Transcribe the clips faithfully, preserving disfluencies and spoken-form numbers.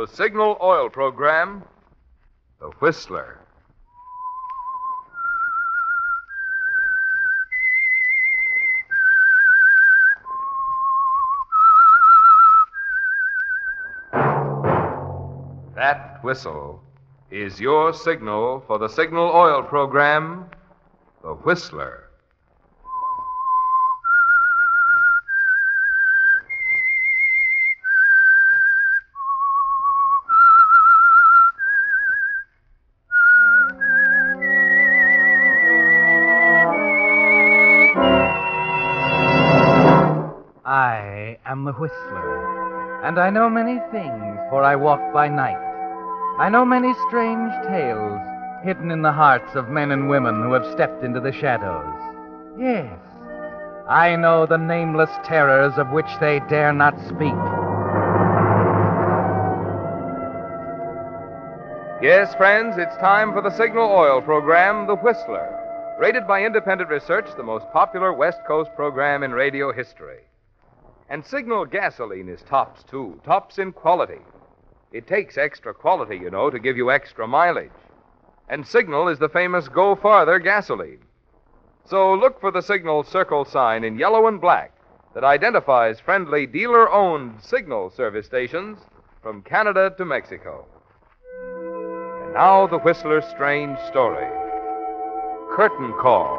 the Signal Oil program, The Whistler. That whistle is your signal for the Signal Oil program, The Whistler. I am the Whistler, and I know many things, for I walk by night. I know many strange tales hidden in the hearts of men and women who have stepped into the shadows. Yes, I know the nameless terrors of which they dare not speak. Yes, friends, it's time for the Signal Oil program, The Whistler. Rated by independent research, the most popular West Coast program in radio history. And Signal gasoline is tops, too. Tops in quality. It takes extra quality, you know, to give you extra mileage. And Signal is the famous Go Farther gasoline. So look for the Signal circle sign in yellow and black that identifies friendly dealer-owned Signal service stations from Canada to Mexico. And now the Whistler's strange story. Curtain Call.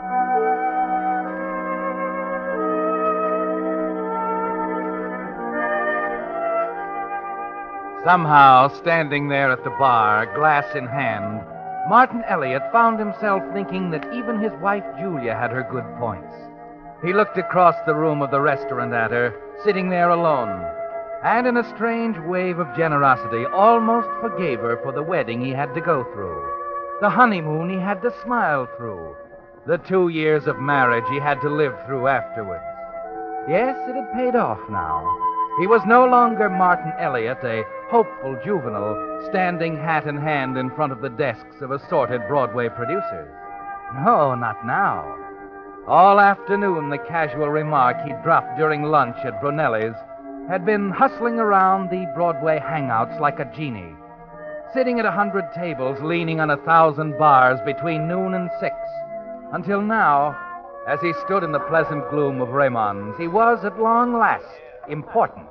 Somehow, standing there at the bar, glass in hand, Martin Elliott found himself thinking that even his wife Julia had her good points. He looked across the room of the restaurant at her, sitting there alone, and in a strange wave of generosity almost forgave her for the wedding he had to go through, the honeymoon he had to smile through, the two years of marriage he had to live through afterwards. Yes, it had paid off now. He was no longer Martin Elliott, a hopeful juvenile, standing hat in hand in front of the desks of assorted Broadway producers. No, not now. All afternoon, the casual remark he dropped during lunch at Brunelli's had been hustling around the Broadway hangouts like a genie, sitting at a hundred tables, leaning on a thousand bars between noon and six, until now, as he stood in the pleasant gloom of Raymond's, he was, at long last, important.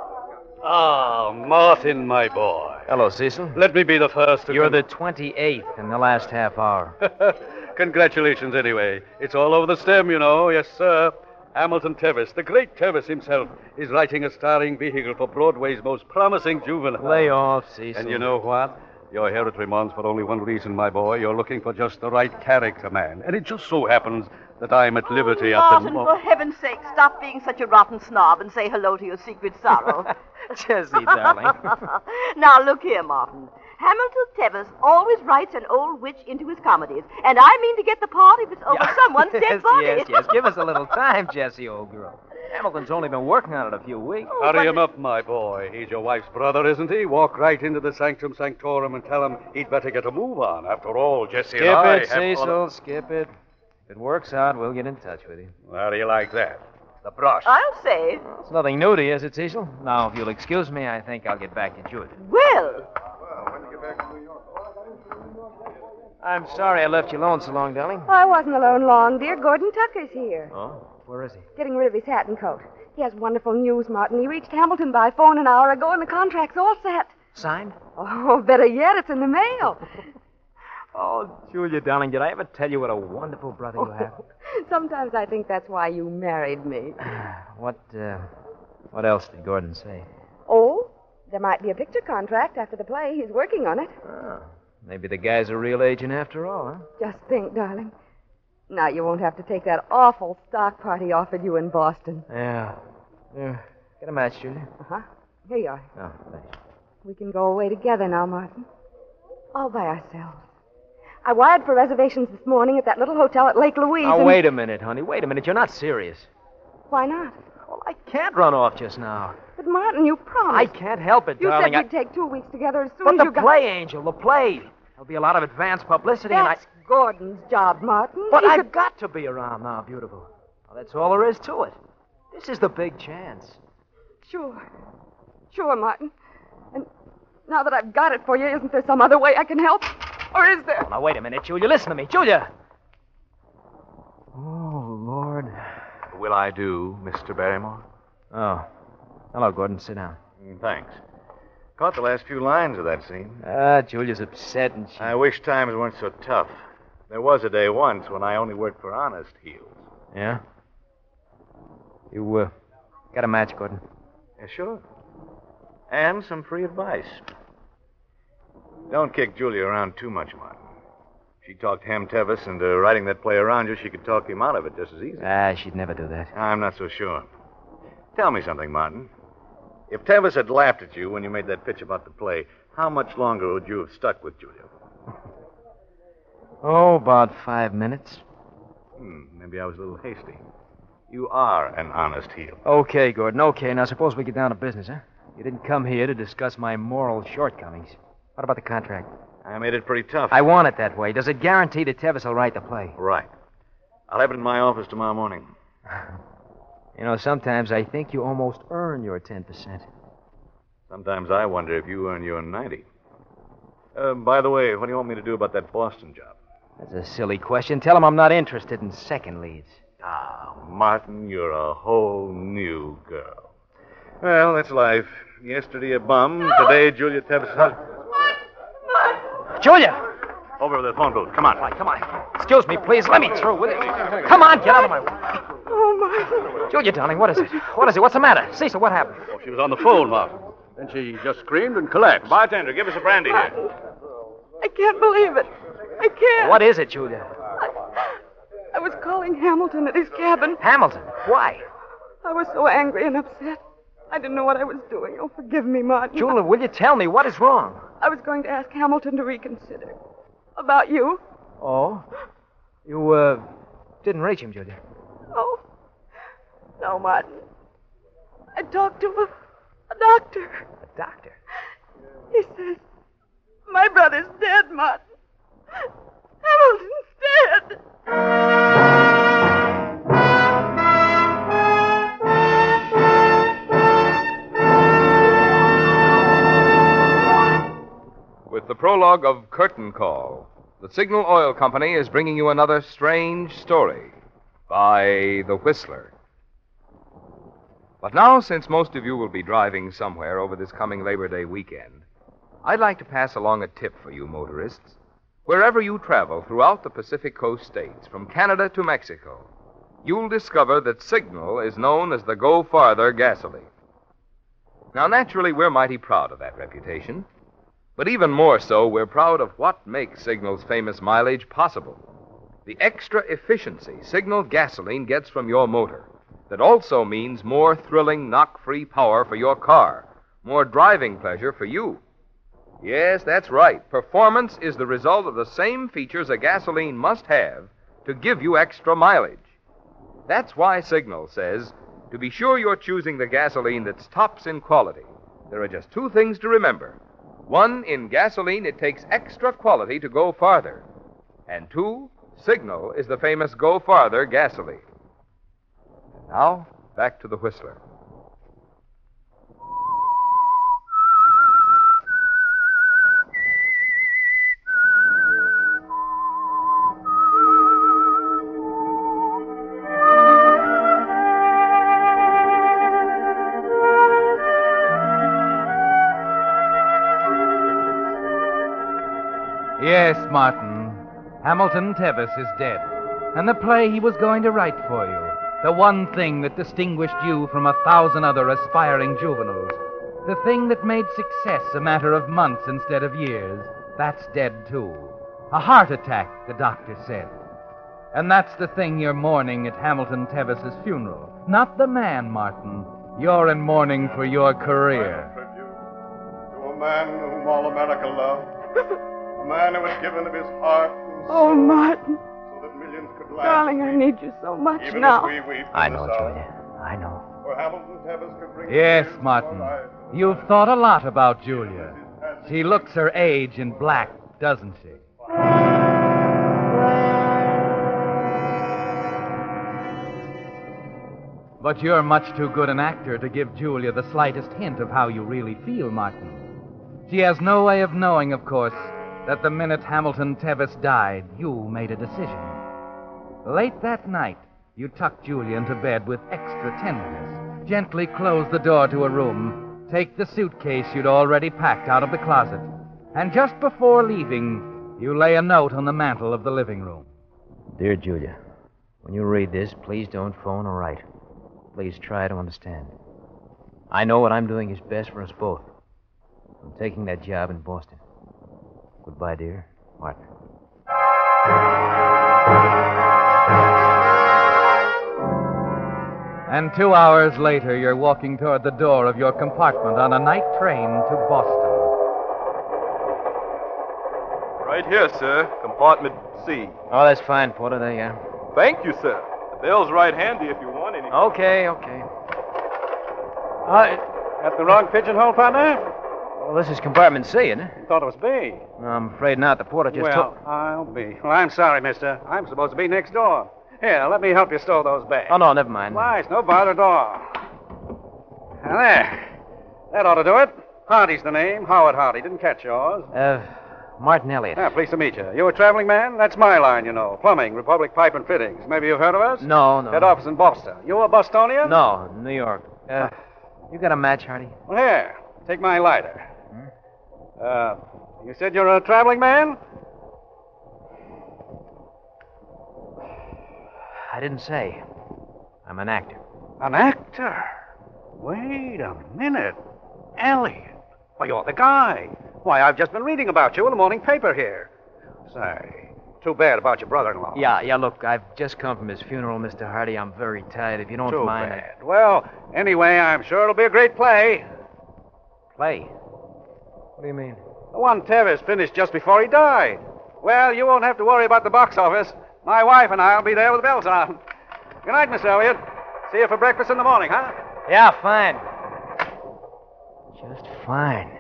Ah, Martin, my boy. Hello, Cecil. Let me be the first to... You're con- the twenty-eighth in the last half hour. Congratulations, anyway. It's all over the stem, you know. Yes, sir. Hamilton Tevis, the great Tevis himself, is writing a starring vehicle for Broadway's most promising juvenile. Lay off, Cecil. And you know what? You're here at Raymond's for only one reason, my boy. You're looking for just the right character man. And it just so happens that I'm at liberty oh, at Martin, the for moment. heaven's sake, stop being such a rotten snob and say hello to your secret sorrow. Jessie, darling. Now, look here, Martin. Hamilton Tevis always writes an old witch into his comedies, and I mean to get the part if it's over Yeah. someone's dead yes, body. yes, yes. Give us a little time, Jessie, old girl. Hamilton's only been working on it a few weeks. Oh, Hurry but- him up, my boy. He's your wife's brother, isn't he? Walk right into the sanctum sanctorum and tell him he'd better get a move on. After all, Jesse Skip and I it, have... Cecil. Skip it. If it works out, we'll get in touch with you. How do you like that? The brush. I'll say. It's nothing new to you, is it, Cecil? Now, if you'll excuse me, I think I'll get back to Julia. Well, I'm sorry I left you alone so long, darling. Oh, I wasn't alone long, dear. Gordon Tucker's here. Oh? Where is he? Getting rid of his hat and coat. He has wonderful news, Martin. He reached Hamilton by phone an hour ago, and the contract's all set. Signed? Oh, better yet, it's in the mail. Oh, Julia, darling, did I ever tell you what a wonderful brother you have? Sometimes I think that's why you married me. What, uh, what else did Gordon say? Oh, there might be a picture contract after the play. He's working on it. Oh, maybe the guy's a real agent after all, huh? Just think, darling. Now you won't have to take that awful stock party offered you in Boston. Yeah. Yeah. Get a match, Julia. Uh-huh. Here you are. Oh, thanks. We can go away together now, Martin. All by ourselves. I wired for reservations this morning at that little hotel at Lake Louise. Now, and... wait a minute, honey. Wait a minute. You're not serious. Why not? Well, I can't run off just now. But, Martin, you promised. I can't help it, You darling. said I- we'd take two weeks together as soon But as the you got... play, Angel, the play. There'll be a lot of advance publicity, That's and I... Gordon's job, Martin. But He I've could- got to be around now, beautiful. Well, that's all there is to it. This is the big chance. Sure. Sure, Martin. And Now that I've got it for you, isn't there some other way I can help? Or is there? Now, wait a minute, Julia. Listen to me. Julia! Oh, Lord. Will I do, Mister Barrymore? Oh. Hello, Gordon. Sit down. Mm, Thanks. Caught the last few lines of that scene. Ah, Julia's upset and she... I wish times weren't so tough. There was a day once when I only worked for honest heels. Yeah? You, uh, got a match, Gordon? Yeah, sure. And some free advice. Don't kick Julia around too much, Martin. If she talked Ham Tevis into writing that play around you, she could talk him out of it just as easy. Ah, she'd never do that. I'm not so sure. Tell me something, Martin. If Tevis had laughed at you when you made that pitch about the play, how much longer would you have stuck with Julia? Oh, about five minutes. Hmm, maybe I was a little hasty. You are an honest heel. Okay, Gordon, okay. Now, suppose we get down to business, huh? You didn't come here to discuss my moral shortcomings. What about the contract? I made it pretty tough. I want it that way. Does it guarantee that Tevis will write the play? Right. I'll have it in my office tomorrow morning. You know, sometimes I think you almost earn your ten percent. Sometimes I wonder if you earn your ninety. Uh, by the way, what do you want me to do about that Boston job? That's a silly question. Tell him I'm not interested in second leads. Ah, Martin, you're a whole new girl. Well, that's life. Yesterday a bum, today Julia Tevis' husband. Julia! Over to the phone booth. Come on. All right, come on. Excuse me, please. Let me through with it. Come on, get out of my way. Oh, Martin. Julia, darling, what is it? What is it? What's the matter? Cecil, what happened? Oh, she was on the phone, Martin. Then she just screamed and collapsed. Bartender, give us a brandy here. I can't believe it. I can't. What is it, Julia? I was calling Hamilton at his cabin. Hamilton. Why? I was so angry and upset. I didn't know what I was doing. Oh, forgive me, Martin. Julia, will you tell me what is wrong? I was going to ask Hamilton to reconsider. About you. Oh? You, uh, didn't reach him, Julia? Oh. No, Martin. I talked to a, a doctor. A doctor? He says, my brother's dead, Martin. Hamilton's dead. With the prologue of Curtain Call, the Signal Oil Company is bringing you another strange story by The Whistler. But now, since most of you will be driving somewhere over this coming Labor Day weekend, I'd like to pass along a tip for you motorists. Wherever you travel throughout the Pacific Coast states, from Canada to Mexico, you'll discover that Signal is known as the Go Farther gasoline. Now, naturally, we're mighty proud of that reputation. But even more so, we're proud of what makes Signal's famous mileage possible. The extra efficiency Signal gasoline gets from your motor. That also means more thrilling, knock-free power for your car. More driving pleasure for you. Yes, that's right. Performance is the result of the same features a gasoline must have to give you extra mileage. That's why Signal says, to be sure you're choosing the gasoline that's tops in quality, there are just two things to remember. One, in gasoline, it takes extra quality to go farther. And two, Signal is the famous Go Farther gasoline. Now, back to the Whistler. Yes, Martin. Hamilton Tevis is dead. And the play he was going to write for you, the one thing that distinguished you from a thousand other aspiring juveniles, the thing that made success a matter of months instead of years, that's dead too. A heart attack, the doctor said. And that's the thing you're mourning at Hamilton Tevis's funeral. Not the man, Martin. You're in mourning for your career. To a man whom all America loved. A man who had given of his heart and soul Oh, Martin. so that millions could laugh. Darling, I need you so much Even now. as we weep I in the know, South. Julia. I know. For Hamilton Tevis could bring Yes, tears to Martin. our eyes. You've thought a lot about Julia. She looks her age in black, doesn't she? But you're much too good an actor to give Julia the slightest hint of how you really feel, Martin. She has no way of knowing, of course, that the minute Hamilton Tevis died, you made a decision. Late that night, you tucked Julia into bed with extra tenderness, gently closed the door to her room, take the suitcase you'd already packed out of the closet, and just before leaving, you lay a note on the mantel of the living room. Dear Julia, when you read this, please don't phone or write. Please try to understand. I know what I'm doing is best for us both. I'm taking that job in Boston. Goodbye, dear. Martin. And two hours later, you're walking toward the door of your compartment on a night train to Boston. Right here, sir. Compartment C. Oh, that's fine, Porter. There you are. Thank you, sir. The bell's right handy if you want anything. Okay, okay. Uh, at the wrong pigeonhole, partner? Well, this is compartment C, isn't it? You thought it was B. No, I'm afraid not. The porter just well, told... I'll be. Well, I'm sorry, mister. I'm supposed to be next door. Here, let me help you stow those bags. Oh, no, never mind. Why, it's no bother at all. Now, there. That ought to do it. Hardy's the name. Howard Hardy. Didn't catch yours. Uh, Martin Elliott. Yeah, pleased to meet you. You a traveling man? That's my line, you know. Plumbing, Republic Pipe and Fittings. Maybe you've heard of us? No, no. Head office in Boston. You a Bostonian? No, New York. Uh, you got a match, Hardy? Well, here. Take my lighter. Hmm? Uh, you said you're a traveling man? I didn't say. I'm an actor. An actor? Wait a minute. Elliot. Why, you're the guy. Why, I've just been reading about you in the morning paper here. Say, too bad about your brother-in-law. Yeah, yeah, look, I've just come from his funeral, Mister Hardy. I'm very tired. If you don't too mind... bad. I... Well, anyway, I'm sure it'll be a great play. Play? What do you mean? The one Tevis finished just before he died. Well, you won't have to worry about the box office. My wife and I'll be there with the bells on. Good night, Miss Elliott. See you for breakfast in the morning, huh? Yeah, fine. Just fine.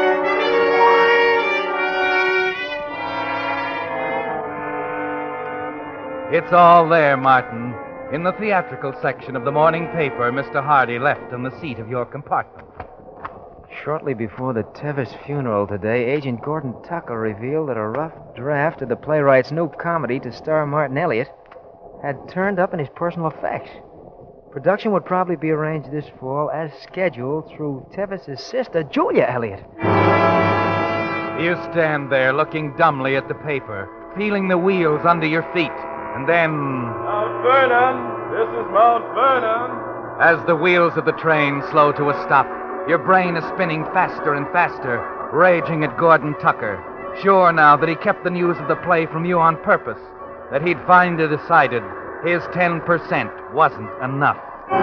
It's all there, Martin. In the theatrical section of the morning paper, Mister Hardy left on the seat of your compartment. Shortly before the Tevis funeral today, Agent Gordon Tucker revealed that a rough draft of the playwright's new comedy to star Martin Elliott had turned up in his personal effects. Production would probably be arranged this fall as scheduled through Tevis's sister, Julia Elliott. You stand there looking dumbly at the paper, feeling the wheels under your feet, and then... Mount Vernon! This is Mount Vernon! As the wheels of the train slow to a stop, your brain is spinning faster and faster, raging at Gordon Tucker, sure now that he kept the news of the play from you on purpose, that he'd finally decided his ten percent wasn't enough.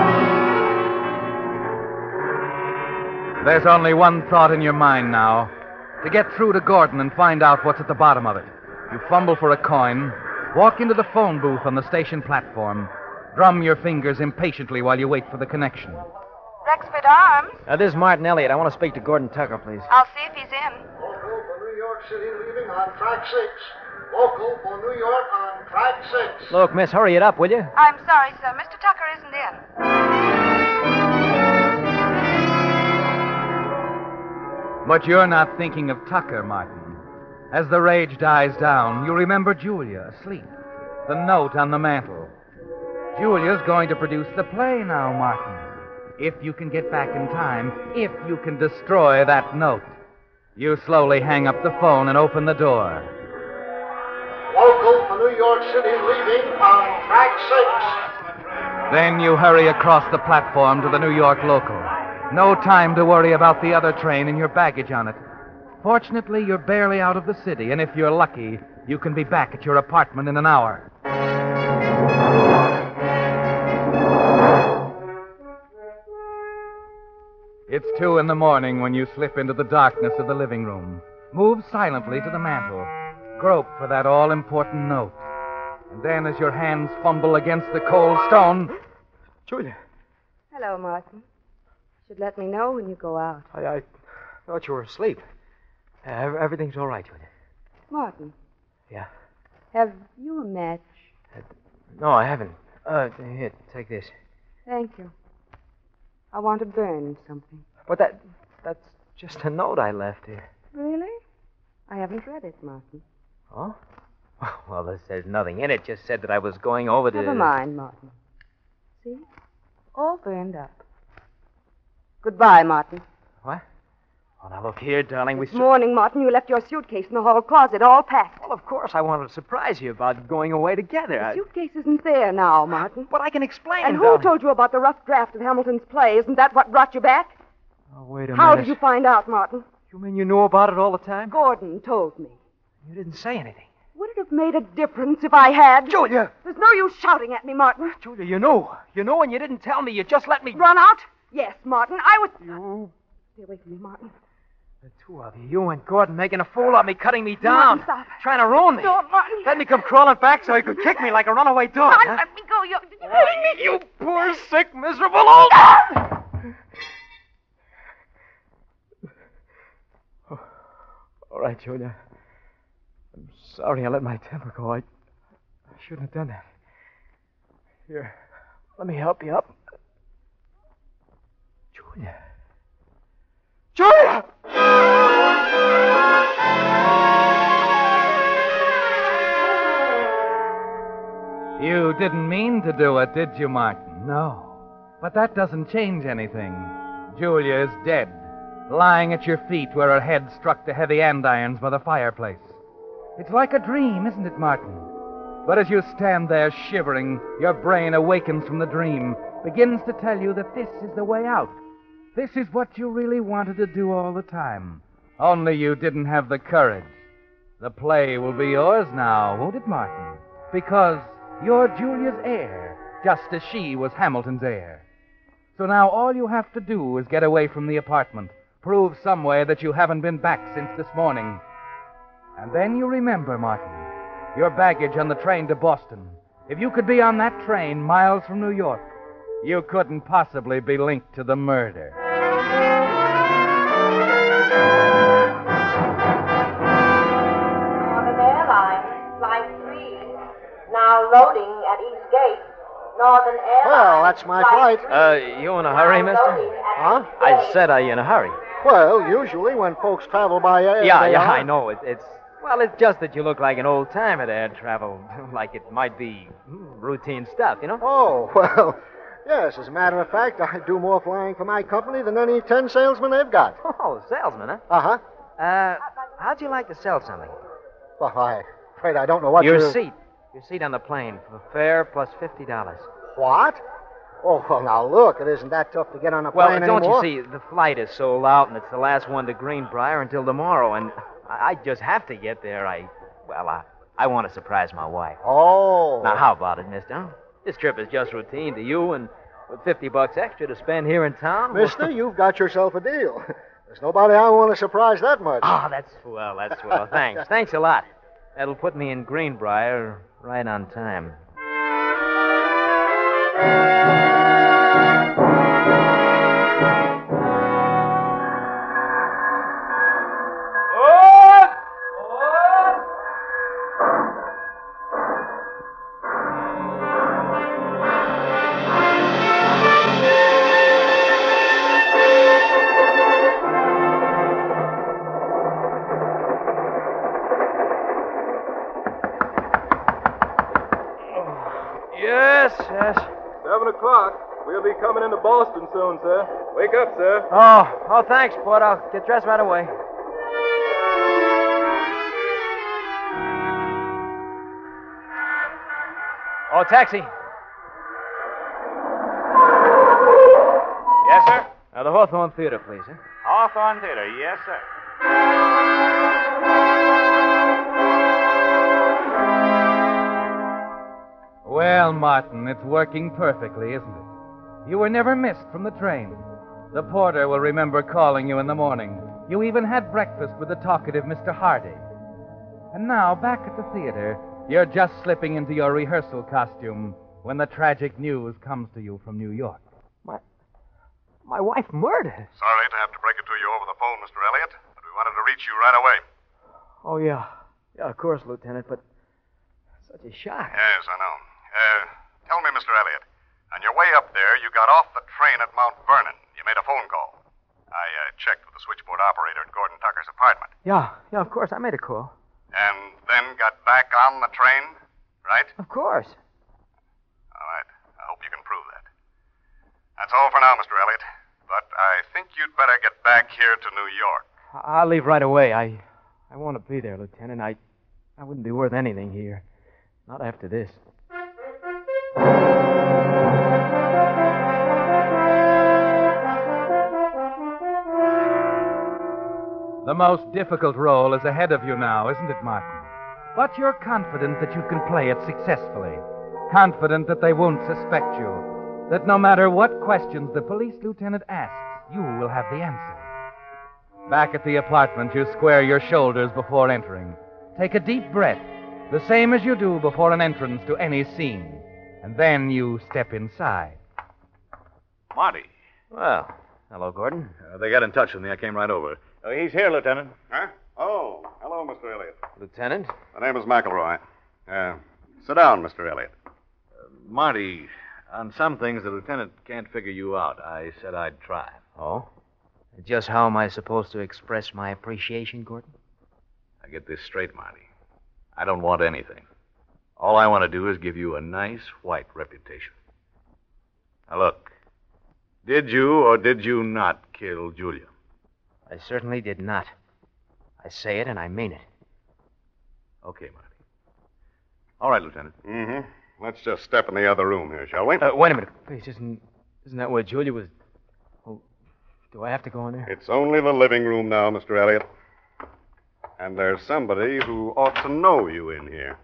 There's only one thought in your mind now, to get through to Gordon and find out what's at the bottom of it. You fumble for a coin, walk into the phone booth on the station platform, drum your fingers impatiently while you wait for the connection. Rexford Arms. Uh, this is Martin Elliott. I want to speak to Gordon Tucker, please. I'll see if he's in. Local for New York City leaving on track six. Local for New York on track six. Look, miss, hurry it up, will you? I'm sorry, sir. Mister Tucker isn't in. But you're not thinking of Tucker, Martin. As the rage dies down, you remember Julia asleep. The note on the mantel. Julia's going to produce the play now, Martin. If you can get back in time, if you can destroy that note. You slowly hang up the phone and open the door. Local for New York City leaving on track six. Then you hurry across the platform to the New York local. No time to worry about the other train and your baggage on it. Fortunately, you're barely out of the city, and if you're lucky, you can be back at your apartment in an hour. It's two in the morning when you slip into the darkness of the living room. Move silently to the mantel. Grope for that all-important note. And then as your hands fumble against the cold stone... Julia. Hello, Martin. You should let me know when you go out. I, I thought you were asleep. Uh, everything's all right, Julia. Martin. Yeah? Have you a match? Uh, no, I haven't. Uh, here, take this. Thank you. I want to burn something. But that, that's just a note I left here. I haven't read it, Martin. Oh? Well, this says nothing in it. Just said that I was going over to... Never mind, Martin. See? All burned up. Goodbye, Martin. What? Oh, now look here, darling. This we... morning, Martin, you left your suitcase in the hall closet, all packed. Well, of course, I wanted to surprise you about going away together. The I... suitcase isn't there now, Martin. But I can explain, And who darling. told you about the rough draft of Hamilton's play? Isn't that what brought you back? Oh, wait a How minute. did you find out, Martin? You mean you knew about it all the time? Gordon told me. You didn't say anything. Would it have made a difference if I had? Julia! There's no use shouting at me, Martin. Julia, you knew. You knew and you didn't tell me. You just let me... Run out? Yes, Martin. I was... You... Stay away from me, Martin. The two of you, you and Gordon, making a fool of me, cutting me down. Martin, stop. Trying to ruin me. Don't, Martin. Let me come crawling back so he could kick me like a runaway dog. Martin, huh? let me go. You, did you Oh, hurt me? you poor, sick, miserable old... Oh, all right, Julia. I'm sorry I let my temper go. I, I shouldn't have done that. Here, let me help you up. Julia. Julia! You didn't mean to do it, did you, Martin? No. But that doesn't change anything. Julia is dead, lying at your feet where her head struck the heavy andirons by the fireplace. It's like a dream, isn't it, Martin? But as you stand there shivering, your brain awakens from the dream, begins to tell you that this is the way out. This is what you really wanted to do all the time. Only you didn't have the courage. The play will be yours now, won't it, Martin? Because you're Julia's heir, just as she was Hamilton's heir. So now all you have to do is get away from the apartment, prove some way that you haven't been back since this morning. And then you remember, Martin, your baggage on the train to Boston. If you could be on that train miles from New York, you couldn't possibly be linked to the murder. Northern Airlines, Flight three, now loading at East Gate. Northern Airlines. Well, that's my flight. Uh, you in a hurry, mister? Huh? I said, are you in a hurry? Well, usually when folks travel by air. Yeah, they yeah, are. I know. It, it's, well, it's just that you look like an old timer to air travel. Like it might be routine stuff, you know? Oh, well, yes, as a matter of fact, I do more flying for my company than any ten salesmen they've got. Oh, salesman, huh? Uh-huh. Uh, how'd you like to sell something? Well, I'm afraid I don't know what Your you're... seat. Your seat on the plane for fare plus fifty dollars. What? Oh, well, now, look, it isn't that tough to get on a Well, plane don't anymore. you see, the flight is sold out, and it's the last one to Greenbrier until tomorrow, and I, I just have to get there. I, well, I, I want to surprise my wife. Oh. Now, how about it, mister? This trip is just routine to you, and with fifty bucks extra to spend here in town... Mister, you've got yourself a deal. There's nobody I want to surprise that much. Oh, that's swell, that's swell. Thanks. Thanks a lot. That'll put me in Greenbrier right on time. Yes, yes. Seven o'clock. We'll be coming into Boston soon, sir. Wake up, sir. Oh, oh, thanks, Bud. I'll get dressed right away. Oh, taxi. Yes, sir? Uh, the Hawthorne Theater, please, huh? Hawthorne Theater, yes, sir. Well, Martin, it's working perfectly, isn't it? You were never missed from the train. The porter will remember calling you in the morning. You even had breakfast with the talkative Mister Hardy. And now, back at the theater, you're just slipping into your rehearsal costume when the tragic news comes to you from New York. My, my wife murdered. Sorry to have to break it to you over the phone, Mister Elliott, but we wanted to reach you right away. Oh, yeah. Yeah, of course, Lieutenant, but such a shock. Yes, I know. Uh, tell me, Mister Elliott, on your way up there, you got off the train at Mount Vernon. You made a phone call. I uh, checked with the switchboard operator at Gordon Tucker's apartment. Yeah, yeah, of course. I made a call. And then got back on the train, right? Of course. All right. I hope you can prove that. That's all for now, Mister Elliott. But I think you'd better get back here to New York. I- I'll leave right away. I I want to be there, Lieutenant. I, I wouldn't be worth anything here. Not after this. The most difficult role is ahead of you now, isn't it, Martin? But you're confident that you can play it successfully. Confident that they won't suspect you. That no matter what questions the police lieutenant asks, you will have the answer. Back at the apartment, you square your shoulders before entering. Take a deep breath, the same as you do before an entrance to any scene. And then you step inside. Marty. Well, hello, Gordon. Uh, they got in touch with me. I came right over. Uh, he's here, Lieutenant. Huh? Oh, hello, Mister Elliott. Lieutenant? My name is McElroy. Uh, sit down, Mister Elliott. Uh, Marty, on some things, the lieutenant can't figure you out. I said I'd try. Oh? Just how am I supposed to express my appreciation, Gordon? I get this straight, Marty. I don't want anything. All I want to do is give you a nice white reputation. Now, look. Did you or did you not kill Julia? I certainly did not. I say it and I mean it. Okay, Marty. All right, Lieutenant. Mm-hmm. Let's just step in the other room here, shall we? Uh, wait a minute. Please, isn't, isn't that where Julia was... Oh, do I have to go in there? It's only the living room now, Mister Elliott. And there's somebody who ought to know you in here.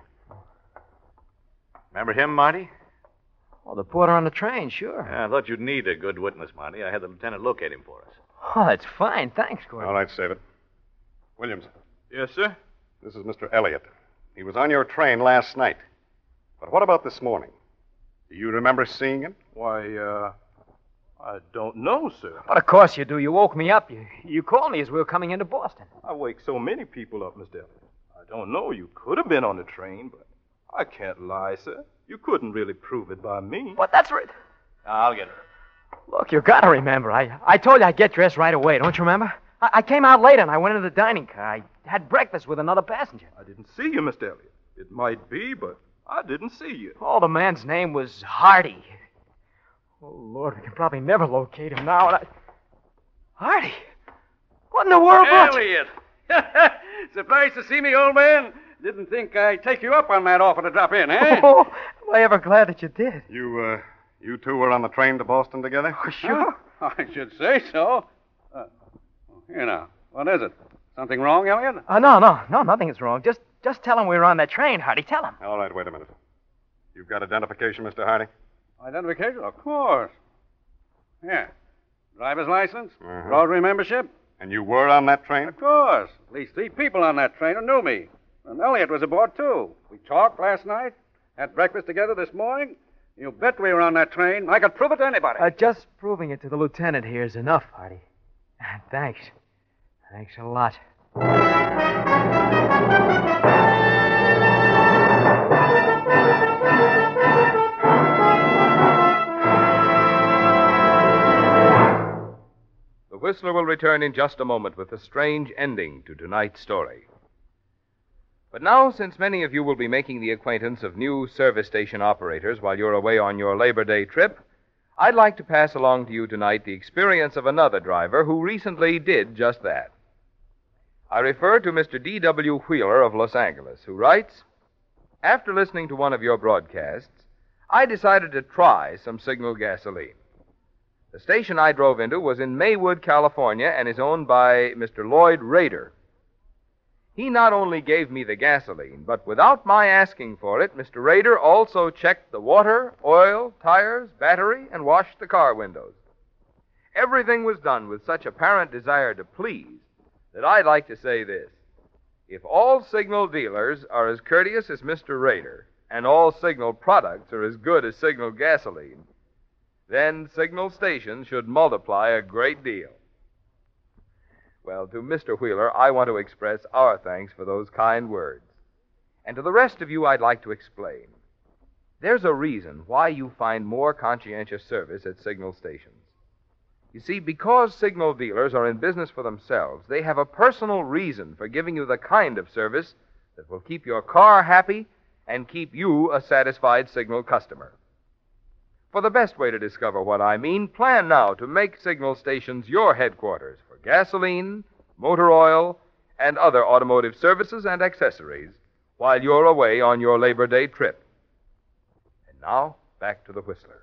Remember him, Marty? Oh, the porter on the train, sure. Yeah, I thought you'd need a good witness, Marty. I had the lieutenant locate him for us. Oh, that's fine. Thanks, Gordon. All right, save it. Williams. Yes, sir? This is Mister Elliott. He was on your train last night. But what about this morning? Do you remember seeing him? Why, uh, I don't know, sir. But of course you do. You woke me up. You, you called me as we were coming into Boston. I wake so many people up, Mister Elliott. I don't know. You could have been on the train, but I can't lie, sir. You couldn't really prove it by me. But that's right. I'll get her. Look, you gotta remember. I, I told you I'd get dressed right away. Don't you remember? I, I came out late and I went into the dining car. I had breakfast with another passenger. I didn't see you, Mister Elliott. It might be, but I didn't see you. Oh, the man's name was Hardy. Oh, Lord, we can probably never locate him now. And I... Hardy? What in the world? Elliott! Surprised to see me, old man? Didn't think I'd take you up on that offer to drop in, eh? Oh, am I ever glad that you did? You, uh, you two were on the train to Boston together? Oh, sure. Huh? I should say so. Uh, here now, what is it? Something wrong, Elliott? Uh, no, no, no, nothing is wrong. Just, just tell him we were on that train, Hardy. Tell him. All right, wait a minute. You've got identification, Mister Hardy? Identification? Of course. Yeah. Driver's license? Uh-huh. Rotary membership? And you were on that train? Of course. At least three people on that train who knew me. And Elliott was aboard, too. We talked last night, had breakfast together this morning. You bet we were on that train. I could prove it to anybody. Uh, just proving it to the lieutenant here is enough, Hardy. Thanks. Thanks a lot. The Whistler will return in just a moment with a strange ending to tonight's story. But now, since many of you will be making the acquaintance of new service station operators while you're away on your Labor Day trip, I'd like to pass along to you tonight the experience of another driver who recently did just that. I refer to Mister D W Wheeler of Los Angeles, who writes, "After listening to one of your broadcasts, I decided to try some Signal gasoline. The station I drove into was in Maywood, California, and is owned by Mister Lloyd Rader. He not only gave me the gasoline, but without my asking for it, Mister Rader also checked the water, oil, tires, battery, and washed the car windows. Everything was done with such apparent desire to please that I'd like to say this. If all Signal dealers are as courteous as Mister Rader, and all Signal products are as good as Signal gasoline, then Signal stations should multiply a great deal." Well, to Mister Wheeler, I want to express our thanks for those kind words. And to the rest of you, I'd like to explain. There's a reason why you find more conscientious service at Signal stations. You see, because signal dealers are in business for themselves, they have a personal reason for giving you the kind of service that will keep your car happy and keep you a satisfied Signal customer. For the best way to discover what I mean, plan now to make Signal stations your headquarters for gasoline, motor oil, and other automotive services and accessories while you're away on your Labor Day trip. And now, back to the Whistler.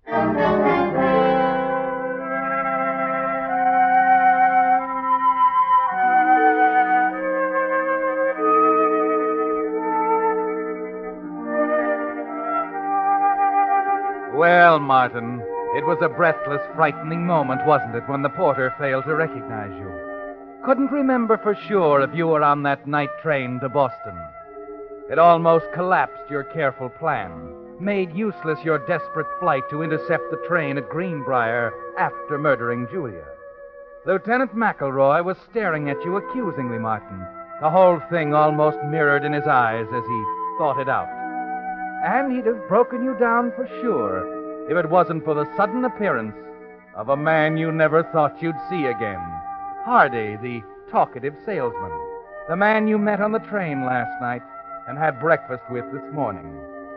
Well, Martin, it was a breathless, frightening moment, wasn't it, when the porter failed to recognize you? Couldn't remember for sure if you were on that night train to Boston. It almost collapsed your careful plan, made useless your desperate flight to intercept the train at Greenbrier after murdering Julia. Lieutenant McElroy was staring at you accusingly, Martin, the whole thing almost mirrored in his eyes as he thought it out. And he'd have broken you down for sure if it wasn't for the sudden appearance of a man you never thought you'd see again. Hardy, the talkative salesman. The man you met on the train last night and had breakfast with this morning.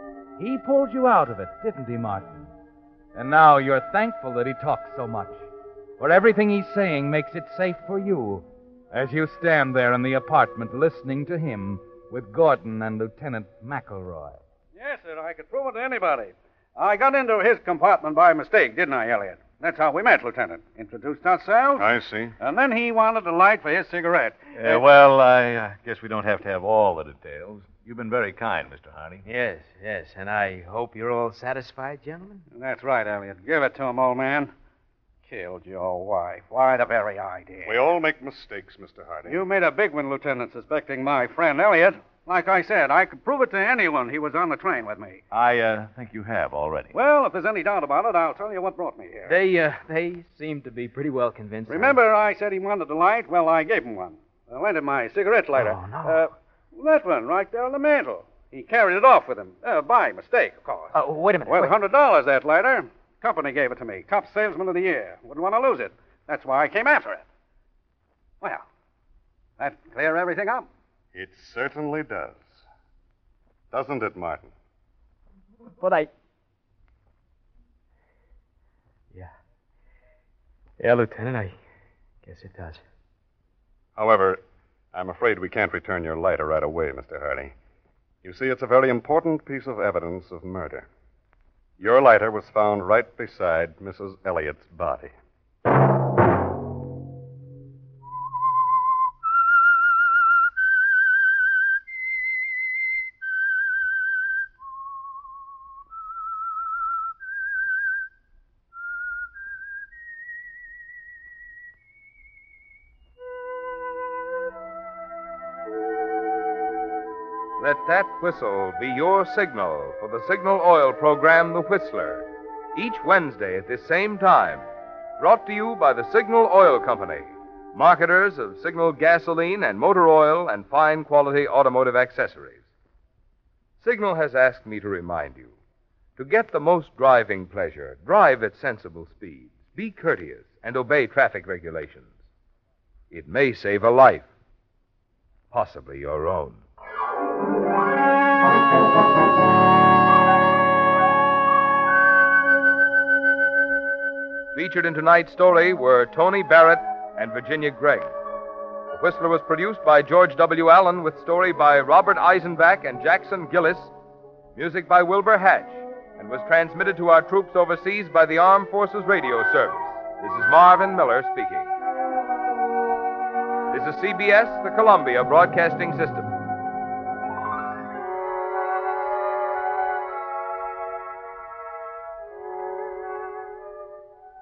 He pulled you out of it, didn't he, Martin? And now you're thankful that he talks so much, for everything he's saying makes it safe for you as you stand there in the apartment listening to him with Gordon and Lieutenant McElroy. Yes, sir, I could prove it to anybody. I got into his compartment by mistake, didn't I, Elliot? That's how we met, Lieutenant. Introduced ourselves. I see. And then he wanted a light for his cigarette. Uh, well, I uh, guess we don't have to have all the details. You've been very kind, Mister Hardy. Yes, yes, and I hope you're all satisfied, gentlemen. That's right, Elliot. Give it to him, old man. Killed your wife. Why, the very idea. We all make mistakes, Mister Hardy. You made a big one, Lieutenant, suspecting my friend Elliot. Like I said, I could prove it to anyone he was on the train with me. I uh, think you have already. Well, if there's any doubt about it, I'll tell you what brought me here. They, uh, they seem to be pretty well convinced. Remember I said he wanted a light? Well, I gave him one. I lent him my cigarette lighter. Oh, no. Uh, that one, right there on the mantel. He carried it off with him. Uh, by mistake, of course. Oh, wait a minute. Well, wait. one hundred dollars, that lighter. Company gave it to me. Top salesman of the year. Wouldn't want to lose it. That's why I came after it. Well, that clear everything up? It certainly does. Doesn't it, Martin? But I... Yeah. Yeah, Lieutenant, I guess it does. However, I'm afraid we can't return your lighter right away, Mister Hardy. You see, it's a very important piece of evidence of murder. Your lighter was found right beside Missus Elliott's body. Let that whistle be your signal for the Signal Oil program, The Whistler, each Wednesday at this same time, brought to you by the Signal Oil Company, marketers of Signal gasoline and motor oil and fine quality automotive accessories. Signal has asked me to remind you, to get the most driving pleasure, drive at sensible speeds, be courteous, and obey traffic regulations. It may save a life, possibly your own. Featured in tonight's story were Tony Barrett and Virginia Gregg. The Whistler was produced by George W. Allen with story by Robert Eisenbach and Jackson Gillis, music by Wilbur Hatch, and was transmitted to our troops overseas by the Armed Forces Radio Service. This is Marvin Miller speaking. This is C B S, the Columbia Broadcasting System.